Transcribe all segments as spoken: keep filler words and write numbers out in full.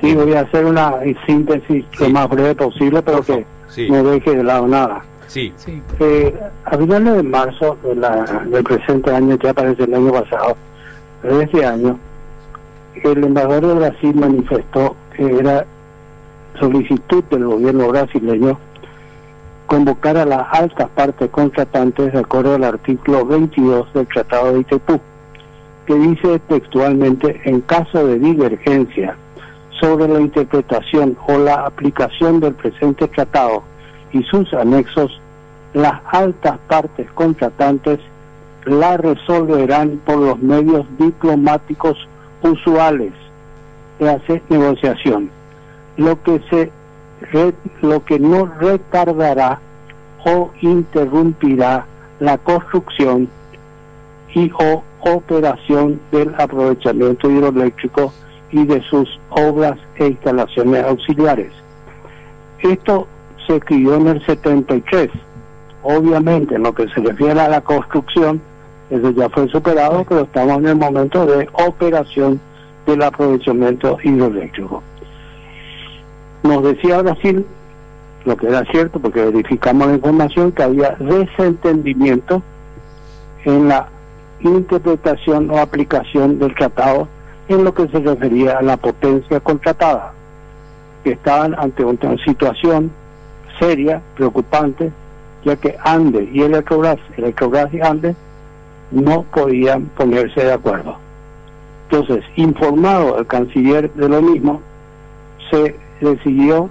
Sí, voy a hacer una síntesis sí. lo más breve posible, pero que sí. no deje de lado nada. Sí, sí. Eh, a finales de marzo de la, del presente año, que aparece el año pasado, de este año, el embajador de Brasil manifestó que era solicitud del gobierno brasileño convocar a las altas partes contratantes de acuerdo al artículo veintidós del Tratado de Itaipú, que dice textualmente: en caso de divergencia sobre la interpretación o la aplicación del presente tratado y sus anexos, las altas partes contratantes la resolverán por los medios diplomáticos usuales de hacer negociación, lo que se re, lo que no retardará o interrumpirá la construcción y o operación del aprovechamiento hidroeléctrico y de sus obras e instalaciones auxiliares. Esto se escribió en el setenta y tres. Obviamente, en lo que se refiere a la construcción, eso ya fue superado, pero estamos en el momento de operación del aprovechamiento hidroeléctrico. Nos decía Brasil, lo que era cierto, porque verificamos la información, que había desentendimiento en la interpretación o aplicación del tratado en lo que se refería a la potencia contratada, que estaban ante una situación seria, preocupante, ya que Andes y Electrobras, Electrobras y Andes no podían ponerse de acuerdo. Entonces, informado el canciller de lo mismo, se decidió,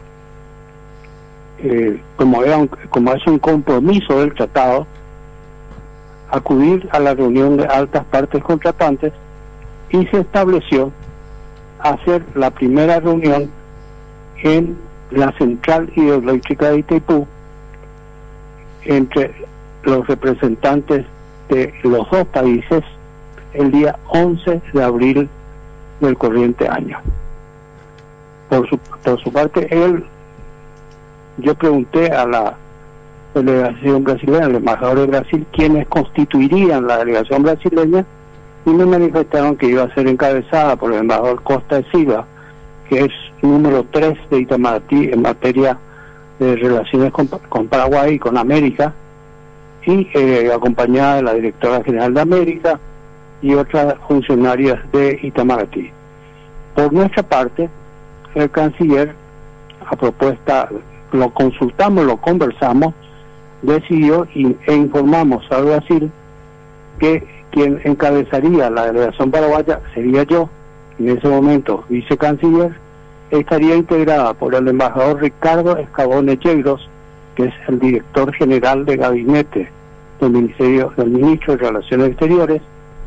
eh, como, era un, como es un compromiso del tratado, acudir a la reunión de altas partes contratantes y se estableció hacer la primera reunión en la central hidroeléctrica de Itaipú entre los representantes de los dos países el día once de abril del corriente año. Por su, por su parte, él, yo pregunté a la delegación brasileña, al embajador de Brasil, quiénes constituirían la delegación brasileña, y me manifestaron que iba a ser encabezada por el embajador Costa de Silva, que es número tres de Itamaraty en materia de relaciones con, con Paraguay y con América, y eh, acompañada de la directora general de América y otras funcionarias de Itamaraty. Por nuestra parte, el canciller, a propuesta, lo consultamos, lo conversamos, decidió y, e informamos al Brasil que quien encabezaría la delegación paraguaya sería yo, en ese momento vicecanciller. Estaría integrada por el embajador Ricardo Escabón Echeiros, que es el director general de gabinete del Ministerio del Ministro de Relaciones Exteriores,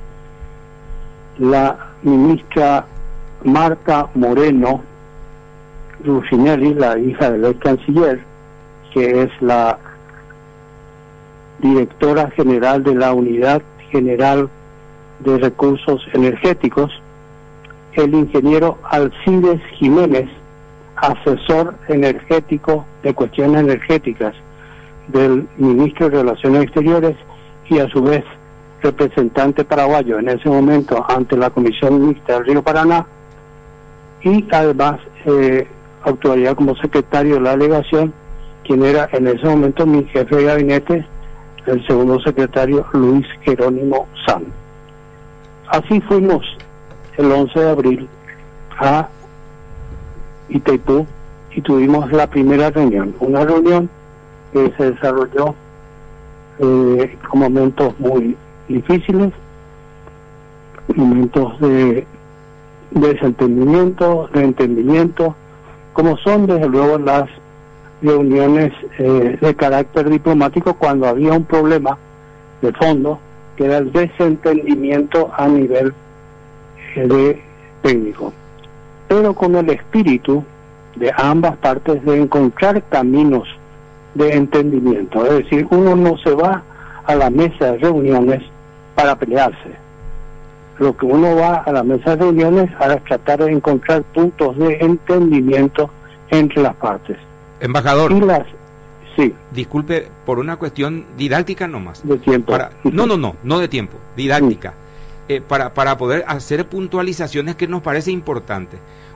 la ministra Marta Moreno Ruffinelli, la hija del ex canciller, que es la directora general de la Unidad General de Recursos Energéticos, el ingeniero Alcides Jiménez, asesor energético de cuestiones energéticas del ministro de Relaciones Exteriores y a su vez representante paraguayo en ese momento ante la Comisión Mixta del Río Paraná, y además eh, actuaría como secretario de la delegación, quien era en ese momento mi jefe de gabinete, el segundo secretario Luis Jerónimo San. Así fuimos el once de abril a Itaipú y tuvimos la primera reunión, una reunión que se desarrolló eh, con momentos muy difíciles, momentos de, de desentendimiento, de entendimiento, como son desde luego las reuniones eh, de carácter diplomático cuando había un problema de fondo, que era el desentendimiento a nivel eh, de técnico, pero con el espíritu de ambas partes de encontrar caminos de entendimiento. Es decir, uno no se va a la mesa de reuniones para pelearse. Lo que uno va a la mesa de reuniones es tratar de encontrar puntos de entendimiento entre las partes. Embajador, y las, sí. disculpe, por una cuestión didáctica nomás. De tiempo. Para, no, no, no, no de tiempo, didáctica. Sí. Eh, para, para poder hacer puntualizaciones que nos parece importante.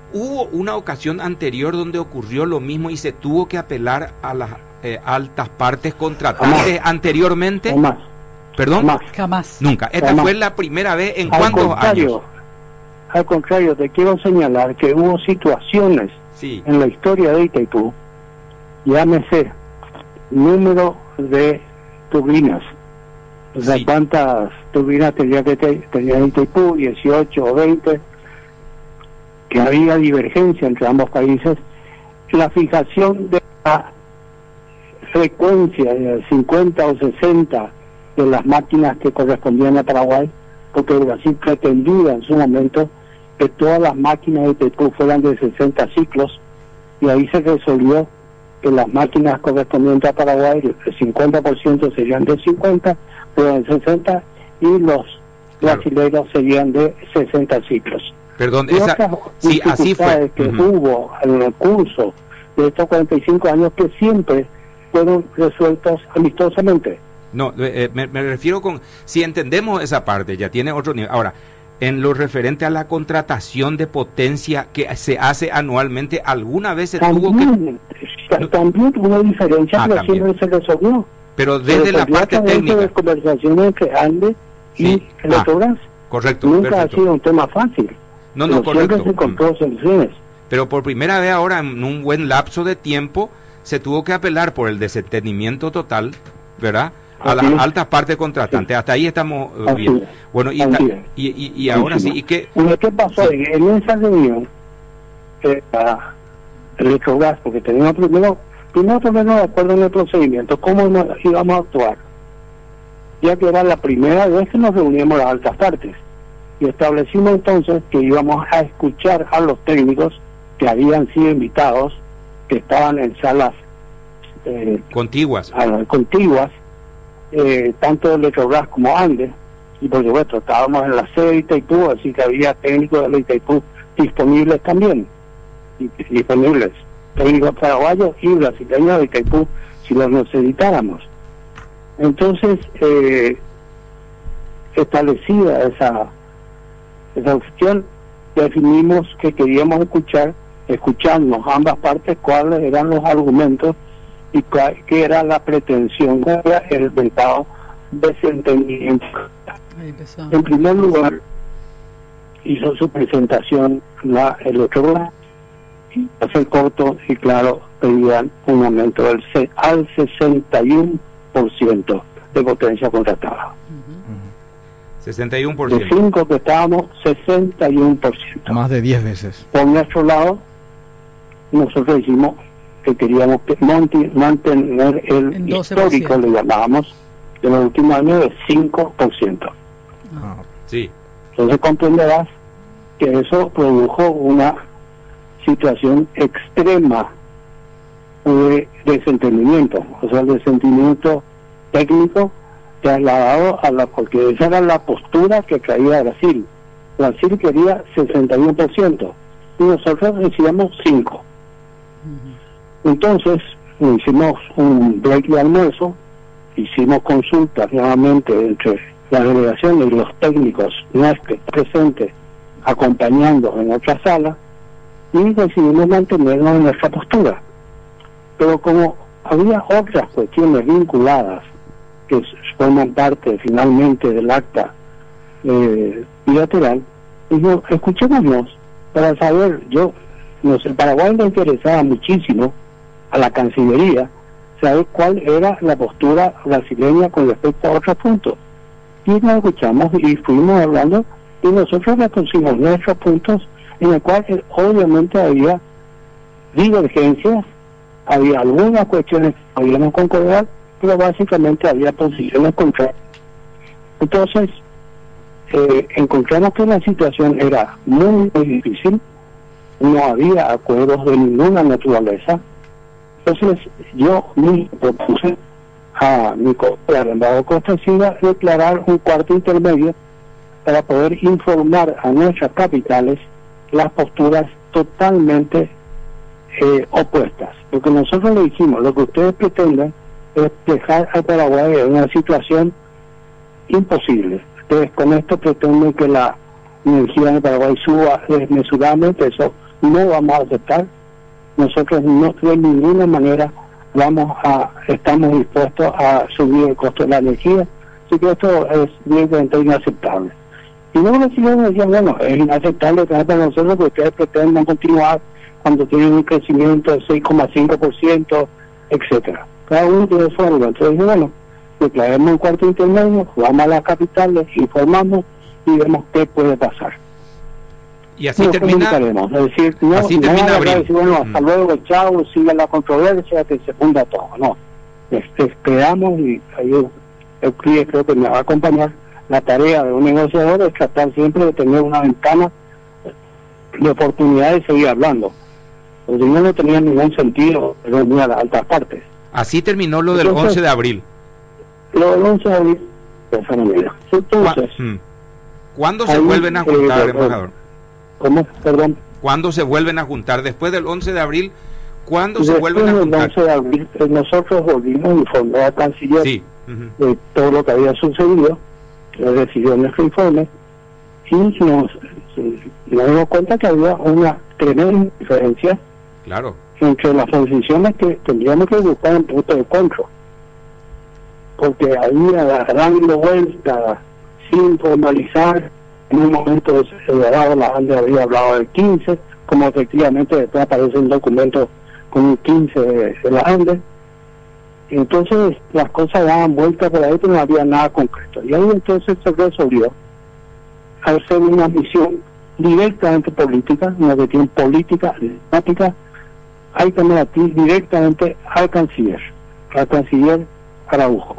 Hubo una ocasión anterior donde ocurrió lo mismo y se tuvo que apelar a las eh, altas partes contratantes anteriormente. Jamás. ¿Perdón? Jamás. Jamás. Nunca. Esta Jamás. fue la primera vez en Al cuántos contrario, años. Al contrario, te quiero señalar que hubo situaciones Sí. en la historia de Itaipú, llámese número de turbinas, o sea, Sí. cuántas turbinas tenía que te- tenía Itaipú, dieciocho o veinte, que había divergencia entre ambos países, la fijación de la frecuencia de cincuenta o sesenta de las máquinas que correspondían a Paraguay, porque Brasil pretendía en su momento que todas las máquinas de Itaipú fueran de sesenta ciclos, y ahí se resolvió que las máquinas correspondientes a Paraguay, el cincuenta por ciento serían de cincuenta, pero de sesenta, y los Claro. brasileños serían de sesenta ciclos. Perdón, Y esa, otras sí, así fue. dificultades que Ujú. hubo en el curso de estos cuarenta y cinco años, que siempre fueron resueltos amistosamente. No, eh, me, me refiero con, si entendemos esa parte, ya tiene otro nivel. Ahora, en lo referente a la contratación de potencia que se hace anualmente, ¿alguna vez se tuvo que...? También, No. también hubo diferencia, Ah, pero también. siempre se resolvió. Pero Se desde la resolvió a parte través de técnica. conversaciones entre Andes Sí. y Electrobras. Correcto, Nunca perfecto. ha sido un tema fácil. No, no, pero siempre correcto. se encontró soluciones. Pero por primera vez ahora, en un buen lapso de tiempo, se tuvo que apelar por el desentendimiento total, ¿verdad?, a Así las es. altas partes contratantes. Sí. Hasta ahí estamos eh, Así bien. es. Bueno, y, Así ta- es. y, y, y ahora sí, ¿y qué? Bueno, ¿qué pasó Sí. ahí? En esa reunión, eh, a Electrobras, porque teníamos primero, primero ponernos de acuerdo en el procedimiento, cómo nos íbamos a actuar, ya que era la primera vez que nos reuníamos las altas partes, y establecimos entonces que íbamos a escuchar a los técnicos que habían sido invitados, que estaban en salas eh, Contiguas. a- contiguas, eh, tanto de Electrobras como Andes, y por supuesto estábamos en la sede de Itaipú, así que había técnicos de la Itaipú disponibles también, y- disponibles, técnicos paraguayos y brasileños de Itaipú, si los necesitáramos. Entonces, eh, establecida esa, esa opción, definimos que queríamos escuchar, escucharnos ambas partes, cuáles eran los argumentos y cuál, qué era la pretensión, cuál era el verdadero desentendimiento. Ahí empezó. En primer lugar, hizo su presentación la Electrobras, y hacer corto y claro, pedían un aumento del se- al sesenta y uno por ciento de potencia contratada. sesenta y uno por De ciento. cinco que estábamos, sesenta y uno por ciento. Más de diez veces. Por nuestro lado, nosotros dijimos que queríamos que monti- mantener el En doce por ciento. histórico, le llamábamos, de los últimos años de cinco por ciento. Ah, Sí. Entonces comprenderás que eso produjo una situación extrema de desentendimiento, o sea, el desentendimiento técnico trasladado a la, porque esa era la postura que traía Brasil. Brasil quería sesenta y uno por ciento y nosotros decíamos cinco. Entonces hicimos un break de almuerzo, hicimos consultas nuevamente entre la delegación y los técnicos nuestros presentes acompañando en otra sala, y decidimos mantenernos en nuestra postura. Pero como había otras cuestiones vinculadas que forman parte finalmente del acta eh, bilateral, digo, escuchémonos para saber. Yo, no sé, Paraguay le interesaba muchísimo a la Cancillería saber cuál era la postura brasileña con respecto a otros puntos. Y nos escuchamos y fuimos hablando, y nosotros le pusimos nuestros puntos, en el cual eh, obviamente había divergencias, había algunas cuestiones que podíamos concordar, pero básicamente había posiciones contrarias. Entonces, eh, encontramos que la situación era muy, muy difícil, no había acuerdos de ninguna naturaleza. Entonces, yo me propuse a mi colega, el embajador Costa Silva, declarar un cuarto intermedio para poder informar a nuestras capitales las posturas totalmente eh, opuestas. Porque nosotros le dijimos, lo que ustedes pretenden es dejar a Paraguay en una situación imposible. Ustedes con esto pretenden que la energía en Paraguay suba desmesuradamente, eso no vamos a aceptar. Nosotros no de ninguna manera vamos a, estamos dispuestos a subir el costo de la energía, así que esto es directamente inaceptable. Y luego los ciudadanos decían, bueno, es inaceptable para nosotros porque ustedes pretenden continuar cuando tienen un crecimiento de seis coma cinco por ciento, etcétera. Cada uno tiene su argumento. Entonces, bueno, declaremos un cuarto intermedio, vamos a las capitales, informamos y vemos qué puede pasar. Y así Nos termina. comunicaremos. Es decir, no, así no termina agarrar y abril. decir, bueno, hasta Mm. luego, chao, siga la controversia, que se funda todo. No. Este, esperamos y ahí el, el C R I E creo que me va a acompañar. La tarea de un negociador es tratar siempre de tener una ventana de oportunidad de seguir hablando. Porque si no, no tenía ningún sentido venir a las altas partes. Así terminó lo del Entonces, once de abril. Lo del once de abril, de esa manera. Entonces, ¿Cuá- mm. ¿Cuándo se ahí, vuelven a juntar, eh, embajador? ¿cómo? Perdón. ¿Cuándo se vuelven a juntar? Después del once de abril, ¿cuándo se Después vuelven a del juntar? once de abril, eh, nosotros volvimos a informar al canciller Sí. Ujú. de todo lo que había sucedido, que recibió nuestro informe, y nos, nos dimos cuenta que había una tremenda diferencia Claro. entre las posiciones que tendríamos que buscar en punto de encuentro, porque ahí dando vuelta sin formalizar, en un momento acelerado la ANDE había hablado del quince, como efectivamente después aparece un documento con un quince de, de la ANDE. Entonces las cosas daban vuelta por ahí, pero no había nada concreto. Y ahí entonces se resolvió hacer una misión directamente política, una cuestión política, diplomática, hay que ir directamente al canciller, al canciller Araujo.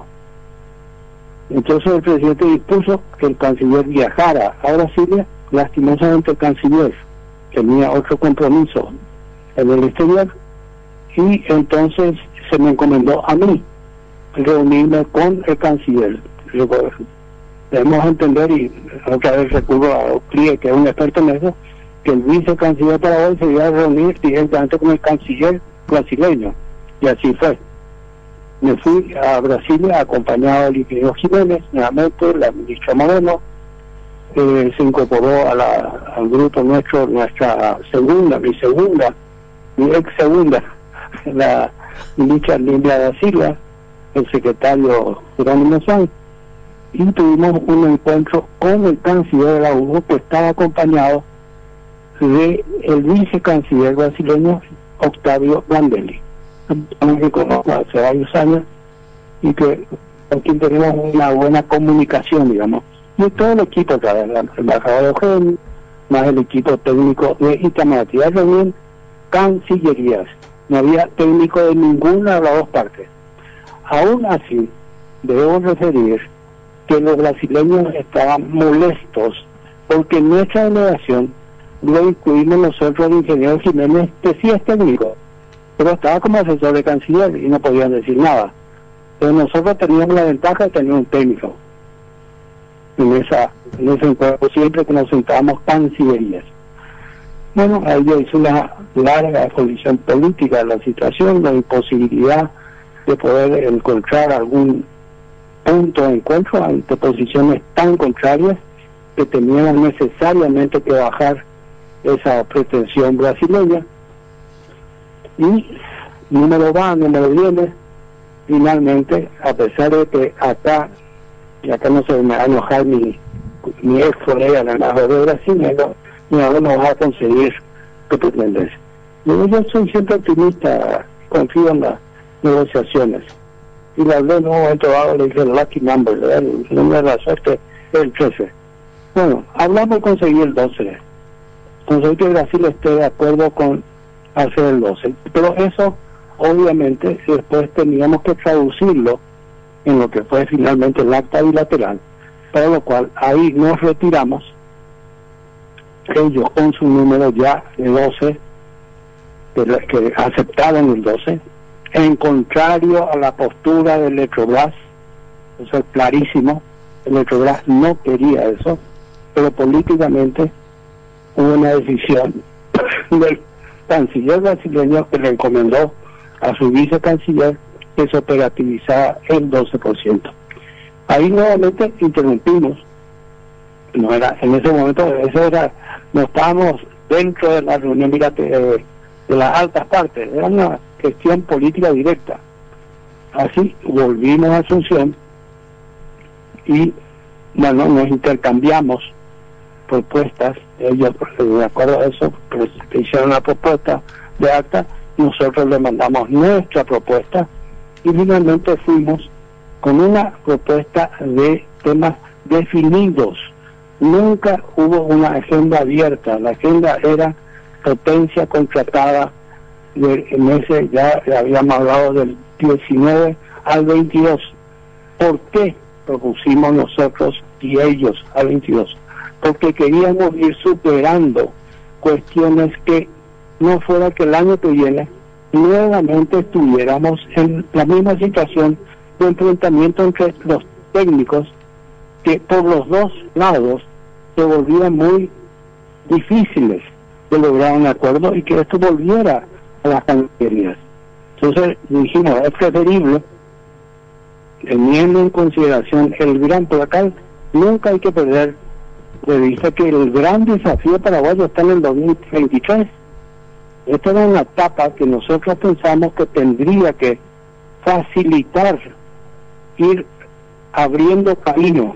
Entonces el presidente dispuso que el canciller viajara a Brasilia. Lastimosamente el canciller tenía otro compromiso en el exterior, y entonces se me encomendó a mí reunirme con el canciller. Luego, debemos entender, y otra vez recurro a Oclie, que es un experto en eso, que el vicecanciller Paraguay se iba a reunir directamente con el canciller brasileño, y así fue. Me fui a Brasilia acompañado del ingeniero Jiménez, nuevamente la ministra Moreno, eh, se incorporó a la, al grupo nuestro, nuestra segunda, mi segunda, mi ex segunda, la ministra Lilia da Silva, el secretario Jerónimo Sanz, y tuvimos un encuentro con el canciller de la U N O, que estaba acompañado de el vicecanciller brasileño Octavio Brandelli, que conozco hace varios años y que con quien tenemos una buena comunicación, digamos, y todo el equipo, el embajador Eugenio, más el equipo técnico de Itamaraty. Ya reunión cancillerías, no había técnico de ninguna de las dos partes. Aún así, debo referir que los brasileños estaban molestos porque en nuestra delegación lo incluimos nosotros el ingeniero Jiménez, que sí es técnico, pero estaba como asesor de canciller y no podían decir nada. Pero nosotros teníamos la ventaja de tener un técnico en esa en ese encuentro siempre que nos sentábamos cancillerías. Bueno, ahí yo hice una larga exposición política de la situación, la imposibilidad de poder encontrar algún punto de encuentro ante posiciones tan contrarias que tenían necesariamente que bajar esa pretensión brasileña. Y número va, número viene, finalmente, a pesar de que acá, y acá no se me va a enojar mi, mi ex colega, el embajador de Brasil, me dijo, no, no vas a conseguir que pretendes. Yo, yo soy siempre optimista, confío en las negociaciones. Y le hablé en un momento dado, le dije el lucky number, ¿verdad? El número de la suerte es el trece. Bueno, hablamos de conseguir el doce. Conseguir que Brasil esté de acuerdo con hacer el doce. Pero eso, obviamente, después teníamos que traducirlo en lo que fue finalmente el acta bilateral, para lo cual ahí nos retiramos, ellos con su número ya de doce, que, que aceptaron el doce, en contrario a la postura de Electrobras. Eso es clarísimo, Electrobras no quería eso, pero políticamente hubo una decisión del canciller brasileño que le encomendó a su vicecanciller que se operativizara el doce por ciento. Ahí nuevamente interrumpimos, no era en ese momento, eso era, no estábamos dentro de la reunión de, de las altas partes, era una gestión política directa. Así volvimos a Asunción y bueno, nos intercambiamos propuestas. Ellos, de acuerdo a eso, pues, hicieron una propuesta de acta, nosotros le mandamos nuestra propuesta y finalmente fuimos con una propuesta de temas definidos. Nunca hubo una agenda abierta, la agenda era potencia contratada de, en ese, ya habíamos hablado del diecinueve al veintidós. ¿Por qué propusimos nosotros y ellos al veintidós? Porque queríamos ir superando cuestiones que no fuera que el año que viene nuevamente estuviéramos en la misma situación de enfrentamiento entre los técnicos, que por los dos lados se volvían muy difíciles de lograr un acuerdo y que esto volviera a las cancillerías. Entonces dijimos, es preferible, teniendo en consideración el gran, por acá nunca hay que perder de vista que el gran desafío paraguayo está en el dos mil veintitrés. Esta era una etapa que nosotros pensamos que tendría que facilitar, ir abriendo camino,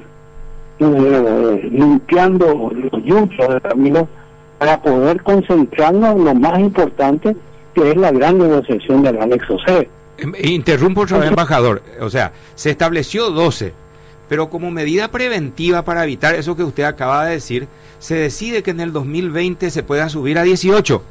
eh, limpiando los yuntos de camino para poder concentrarnos en lo más importante, que es la gran negociación del anexo C. Interrumpo otra vez, embajador. O sea, se estableció doce, pero como medida preventiva para evitar eso que usted acaba de decir, se decide que en el dos mil veinte se pueda subir a dieciocho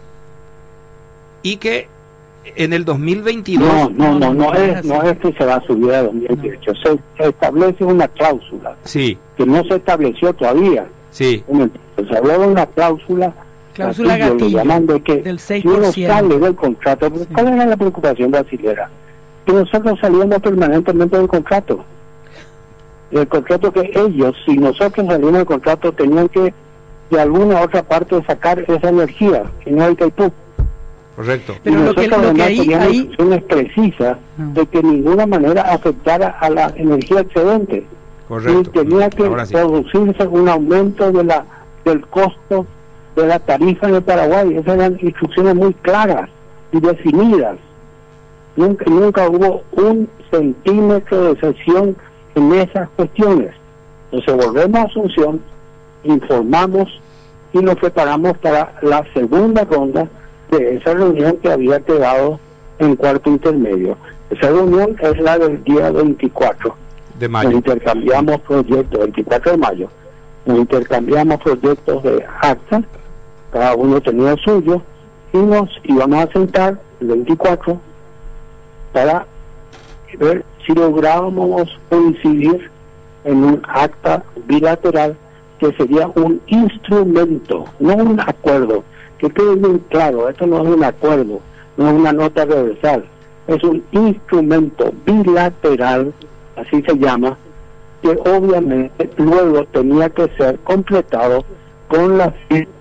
y que en el dos mil veintidós... No, no, no, no es, no es que se va a subir a dos mil dieciocho, se, se establece una cláusula, sí, que no se estableció todavía. Sí. Se habló de una cláusula, cláusula gatillo, gatillo, lo llaman de que del seis si por uno ciento. sale del contrato, sí. ¿Cuál era la preocupación brasilera? Que nosotros salíamos permanentemente del contrato. El contrato que ellos, si nosotros salimos del contrato, tenían que de alguna otra parte sacar esa energía, que no hay Itaipú. Correcto. Pero y nosotros lo que, lo que ahí, teníamos ahí... instrucciones precisas no. de que de ninguna manera afectara a la energía excedente. Correcto. Y tenía que sí. producirse un aumento de la del costo de la tarifa en el Paraguay. Esas eran instrucciones muy claras y definidas. Nunca, nunca hubo un centímetro de cesión en esas cuestiones. Entonces volvemos a Asunción, informamos y nos preparamos para la segunda ronda de esa reunión que había quedado en cuarto intermedio. Esa reunión es la del día veinticuatro de mayo. Nos intercambiamos proyectos, veinticuatro de mayo, nos intercambiamos proyectos de acta, cada uno tenía el suyo, y nos íbamos a sentar el veinticuatro para ver si lográbamos coincidir en un acta bilateral que sería un instrumento, no un acuerdo. Que quede bien claro, esto no es un acuerdo, no es una nota reversal, es un instrumento bilateral, así se llama, que obviamente luego tenía que ser completado con la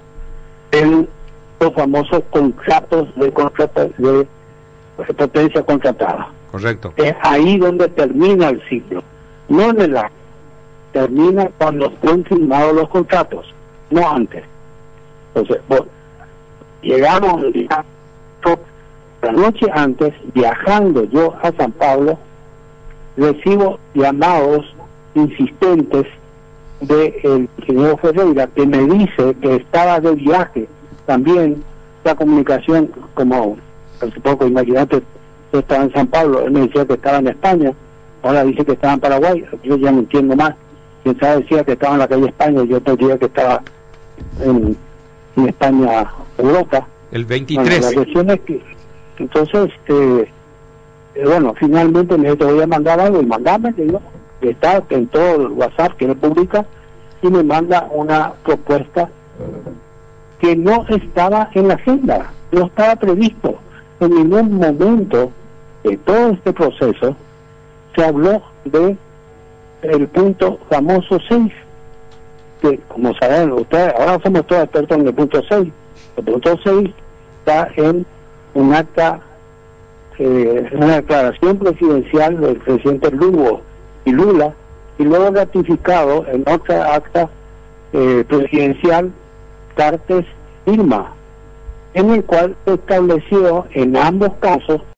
en los famosos contratos de contrata, de potencia contratada. Correcto. Es ahí donde termina el ciclo, no en el acto, termina cuando estén firmados los contratos, no antes. Entonces, bueno, llegamos el día, la noche antes, viajando yo a San Pablo, recibo llamados insistentes del ingeniero Ferreira, que me dice que estaba de viaje. También la comunicación, como hace poco, imagínate, yo estaba en San Pablo, él me decía que estaba en España, ahora dice que estaba en Paraguay, yo ya no entiendo más. Quien sabe decía que estaba en la calle España, yo te diría que estaba en, en España, Europa. El veintitrés. Bueno, la cuestión es que, entonces, eh, eh, bueno, finalmente me dijo, te voy a mandar algo, y mandame, que digo, que está en todo el WhatsApp que él publica, y me manda una propuesta que no estaba en la agenda, no estaba previsto. En ningún momento de todo este proceso se habló de el punto famoso seis, que como saben ustedes, ahora somos todos expertos en el punto seis. El punto seis está en un acta, eh, una declaración presidencial del presidente Lugo y Lula, y luego ratificado en otra acta eh, presidencial, Cartes firma, en el cual se estableció en ambos casos